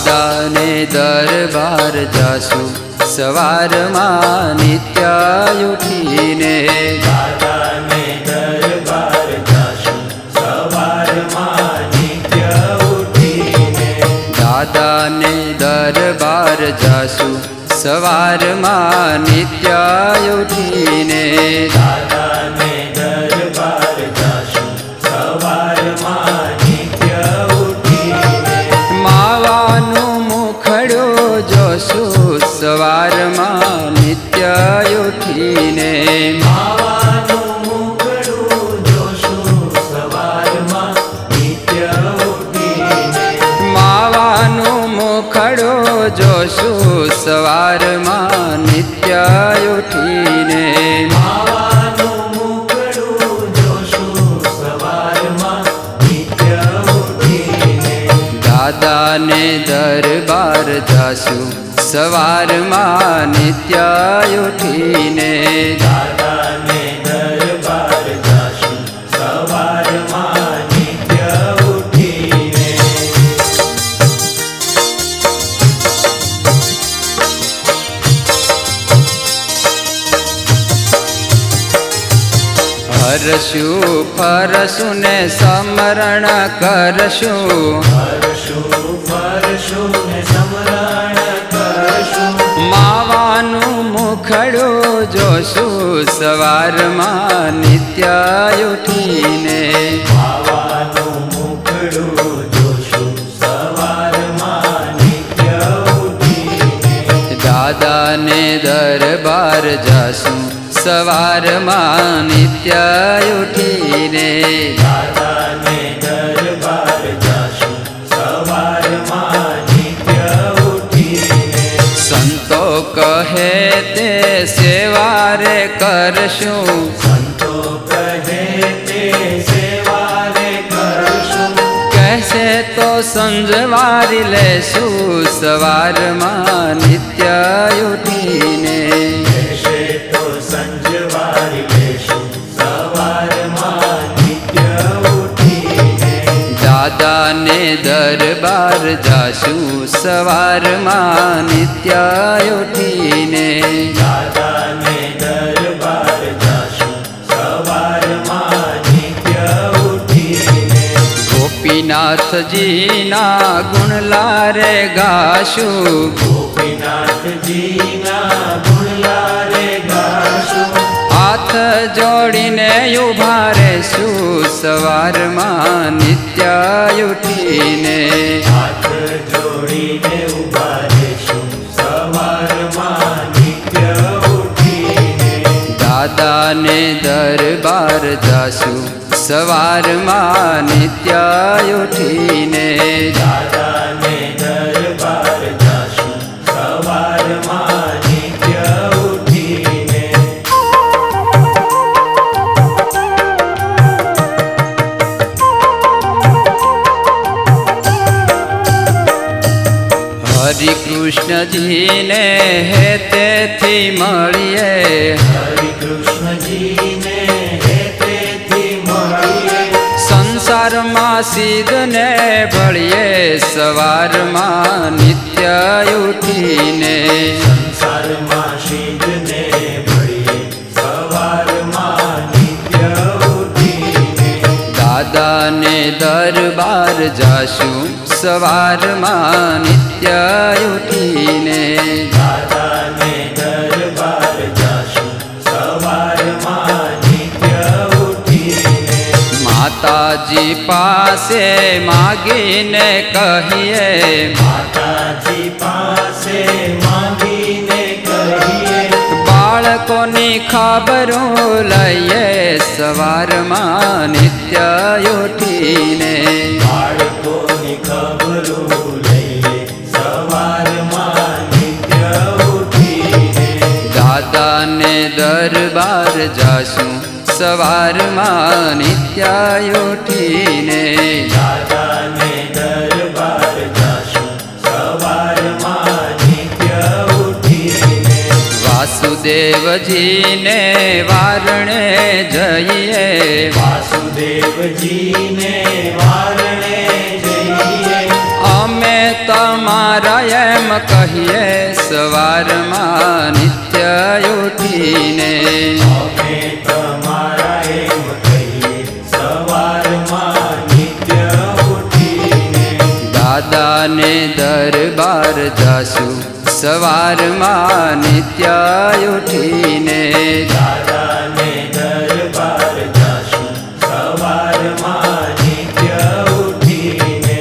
દાદાને દરબાર જાશું સવારમાં નિત્ય ઉઠીને. દાદાને દરબાર જાશું સવારમાં નિત્ય ઉઠીને. દાદાને દરબાર જાશું સવારમાં નિત્ય ઉઠીને. દાદાને દરબાર જાશું સવારમાં નિત્ય ઉઠીને. માવાનું મુખડું જોશું સવારમાં નિત્ય ઉઠીને. માવાનું મુખડું જોશું સવારમાં નિત્ય ઉઠીને. માવાનું મુખડું જોશું સવારમાં નિત્ય ઉઠીને. માવાનું મુખડું જોશું સવારમાં નિત્ય ઉઠીને. દાદાને દરબાર જાશું સવારમાં નિત્ય ઉઠીને. દાદાને દરબાર જાશું સવારમાં નિત્ય ઉઠીને. હરશું ફરશું ને સ્મરણ કરશું. હરશું ફરશું ને સ્મરણ કરશું. માવાનું મુખડું જોશું સવારમાં નિત્ય ઉઠીને. માવાનું મુખડું જોશું સવારમાં નિત્ય ઉઠીને. દાદાને દરબાર જાશું સવારમાં નિત્ય ઉઠીને. દાદાને દરબાર જાશું સવારમાં નિત્ય ઉઠીને. સંતો કહે તે સેવા રે કરશું. સંતો કહે તે સેવા રે કરશું. કહેશે તો સંજવારી લેશું સવારમાં નિત્ય ઉઠીને. કહેશે તો સંજવારી લેશું સવારમાં નિત્ય ઉઠીને. દાદાને દરબાર જાશું સવારમાં નિત્ય ઉઠીને. દાદાને દરબાર જાશું સવારમાં નિત્ય ઉઠીને. ગોપીનાથજીના ગુણલારે ગાશું. ગોપીનાથજીના ગુણલારે ગાશું. હાથ જોડીને ઉભા રહેશું સવારમાં નિત્ય ઉઠીને. હાથ જોડીને ઉભા રહેશું સવારમાં નિત્ય ઉઠીને. દાદાને દરબાર જાશું સવારમાં નિત્ય ઉઠીને. દાદાને દરબાર જાશું સવારમાં નિત્ય ઉઠીને. હરિ કૃષ્ણજીને હેતેથી મળીએ. હરિ કૃષ્ણજીને હેતેથી મળીએ. સંસારમાં સિદ્ધને ભળીએ સવારમાં નિત્ય ઉઠીને. સંસારમાં સિદ્ધને ભળીએ સવારમાં નિત્ય ઉઠીને. દાદાને દરબાર જાશું સવારમાં નિત્ય ઉઠીને. દાદાને દરબાર જાશું સવારમાં નિત્ય ઉઠીને. માતાજી પાસે માગીને કહીએ. માતાજી પાસે માંગીને કહીએ. બાળકોની ખબરો લઈએ સવારમાં નિત્ય ઉઠીને. બાળકોની ખબરો લઈએ સવારમાં નિત્ય ઉઠીને. દાદાને દરબાર જાશું સવારમાં નિત્ય ઉઠીને. દાદાને દરબાર જાશું સવારમાં નિત્ય ઉઠીને. વાસુદેવજીને વારણે જઈએ. વાસુદેવજીને વારણે જઈએ. અમે તમારા એમ કહીએ સવારમાં નિત્ય ઉઠીને અમે તમારા એમ કહીએ સવારમાં નિત્ય ઉઠીને દાદાને દરબાર જાશું સવારમાં નિત્ય ઉઠીને દાદાને દરબાર જાશું સવારમાં નિત્ય ઉઠીને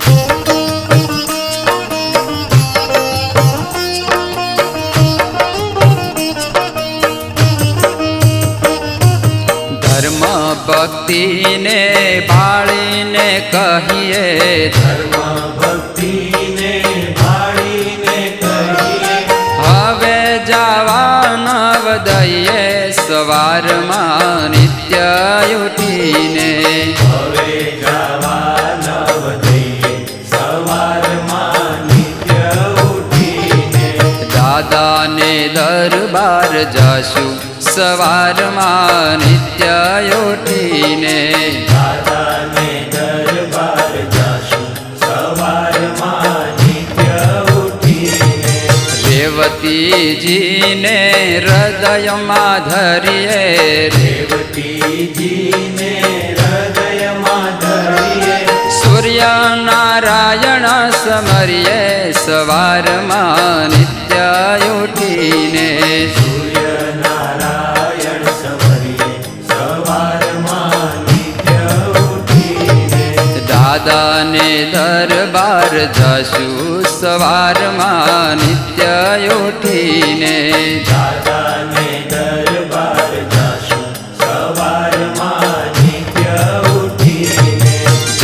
ધર્મ ભક્તિને ભાળીને કહીએ ધર્મ ભક્તિને ભાળીને કહીએ હવે જવા નવ દઈએ સવારમાં નિત્ય ઉઠીને હવે જવા નવ દઈએ સવારમાં નિત્ય ઉઠીને દાદાને દરબાર જાશું સવારમાં નિત્ય ઉઠીને દાદાને દરબાર જાશું સવારમાં નિત્ય ઉઠીને રેવતીજીને હૃદયમાં ધરીએ રેવતીજીને હૃદયમાં ધરીએ સૂર્યનારાયણ સમરીએ સવારમાં નિત્ય ઉઠીને સૂર્યનારાયણ સમરીએ સવારમાં નિત્ય ઉઠીને દાદાને દરબાર જાશું સવારમાં નિત્ય ઉઠીને દાદાને દરબાર જાશું સવારમાં નિત્ય ઉઠીને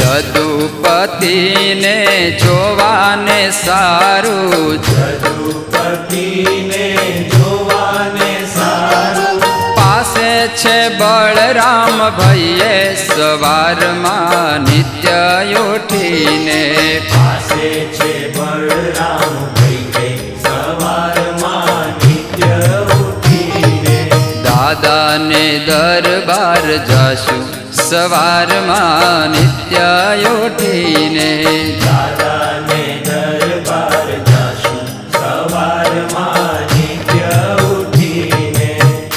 જદુપતિને જોવાને સારું જદુપતિને જોવાને સારું પાસે છે બળરામ ભઈએ સવારમાં નિત્ય ઉઠીને પાસે છે બળરામ ભાઈ સવારમાં નિત્ય ઉઠીને દાદાને દરબાર જાશું સવારમાં નિત્ય ઉઠીને દાદાને દરબાર જાશું સવારમાં નિત્ય ઉઠીને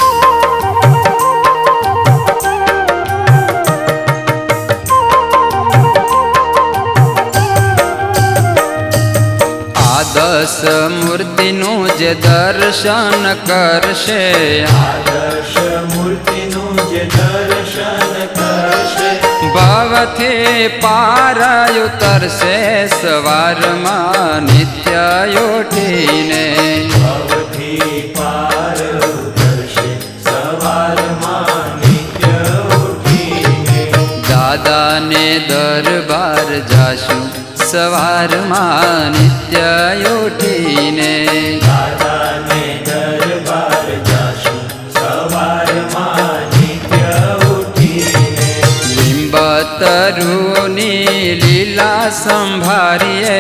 આ દસ મૂર્તિનું જે દર્શન કરશે આદર્શ મૂર્તિનું જે દર્શન કરશે ભવથી પાર ઉતરશે સવારમાં નિત્ય ઉઠીને ભવથી પાર ઉતરશે સવારમાં નિત્ય ઉઠીને દાદાને દરબાર જાશું સવારમાં નિત્ય ઉઠીને દાદાને દરબાર જાશું સવારમાં નિત્ય ઉઠીને લીંબતરુની લીલા સંભાળીએ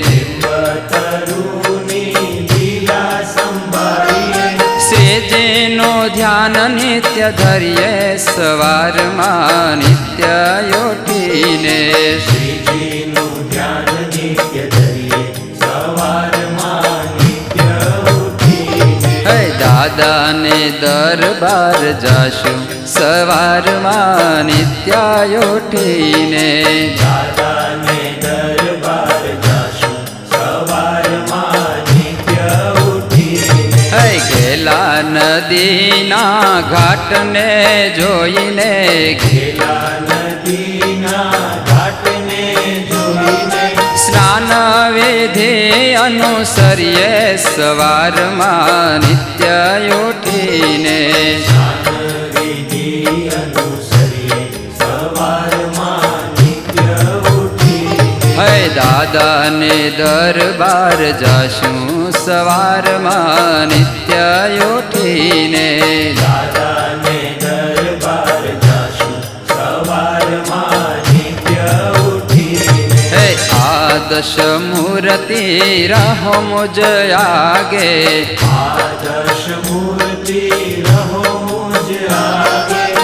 લીંબતરુની લીલા સંભાળીએ શ્રીજીનું ધ્યાન નિત્ય ધરીએ સવારમાં નિત્ય ઉઠીને શ્રીજીનું ધ્યાન નિત્ય ધરીએ સવારમાં નિત્ય ઉઠીને હે દાદાને દરબાર જાશું સવારમાં નિત્ય ઉઠીને દાદાને દરબાર જાશું સવારમાં નિત્ય ઉઠીને હે ગેલા નદીના ઘાટને જોઈને ઘેલા નદીના ઘાટને જોઈને સ્નાન વિધિ અનુસરીએ સવારમાં નિત્ય ઉઠીને વિધિ અનુસરીએ સવારમાં નિત્ય ઉઠીને હે દાદાને દરબાર જાશું સવારમાં નિત્ય ઉઠીને દાદાને દરબાર જાશું સવારમાં નિત્ય ઉઠીને હે આદર્શ મૂર્તિ રહો મુજ આગે આદર્શ મૂર્તિ રહો મુજ આગે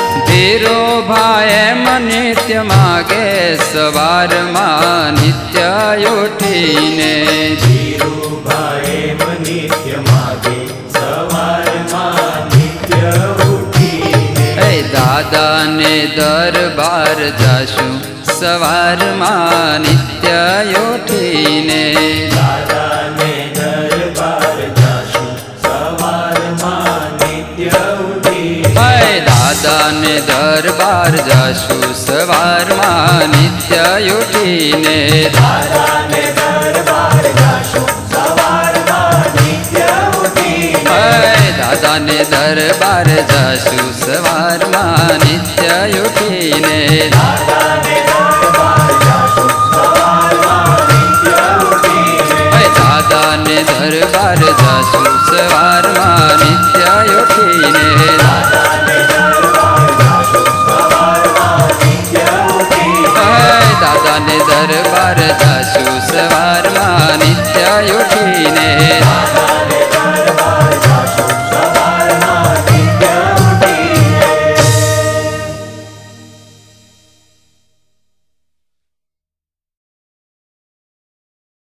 ધીરો ભાઈ એમ નિત્ય માગે સવારમાં નિત્ય ઉઠીને ધીરુભાઈ નિત્ય માગે સવારમાં નિત્ય ઉઠીને દાદાને દરબાર જાશું સવારમાં નિત્ય ઉઠીને દાદાને દરબાર જાશું સવારમાં નિત્ય ઉઠીને દાદાને દરબાર જાશું સવારમાં નિત્ય ઉઠીને દાદાને દરબાર જાશું સવારમાં નિત્ય ઉઠીને દાદાને દરબાર જાશું સવારમાં નિત્ય ઉઠીને દાદાને દરબાર જાશું સવારમાં નિત્ય ઉઠીને દાદાને દરબાર જાશું સવારમાં નિત્ય ઉઠીને દાદાને દરબાર જાશું સવારમાં નિત્ય ઉઠીને દાદાને દરબાર જાશું સવારમાં